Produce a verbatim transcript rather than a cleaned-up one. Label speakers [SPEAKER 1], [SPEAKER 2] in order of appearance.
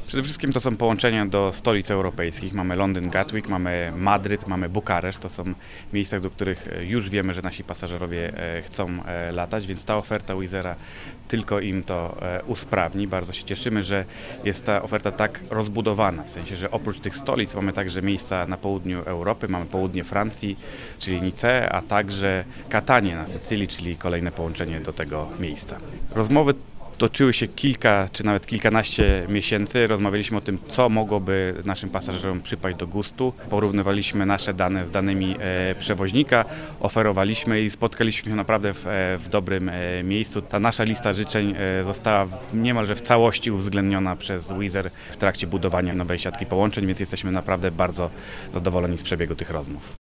[SPEAKER 1] Przede wszystkim to są połączenia do stolic europejskich. Mamy Londyn Gatwick, mamy Madryt, mamy Bukareszt. To są miejsca, do których już wiemy, że nasi pasażerowie chcą latać, więc ta oferta Wizz Aira tylko im to usprawni. Bardzo się cieszymy, że jest ta oferta tak rozbudowana, w sensie, że oprócz tych stolic mamy także miejsca na południu Europy, mamy południe Francji, czyli Nicea, a także Catanię na Sycylii, czyli kolejne połączenie do tego miejsca. Rozmowy toczyły się kilka, czy nawet kilkanaście miesięcy. Rozmawialiśmy o tym, co mogłoby naszym pasażerom przypaść do gustu. Porównywaliśmy nasze dane z danymi e, przewoźnika, oferowaliśmy i spotkaliśmy się naprawdę w, e, w dobrym e, miejscu. Ta nasza lista życzeń e, została w, niemalże w całości uwzględniona przez Wizz Air w trakcie budowania nowej siatki połączeń, więc jesteśmy naprawdę bardzo zadowoleni z przebiegu tych rozmów.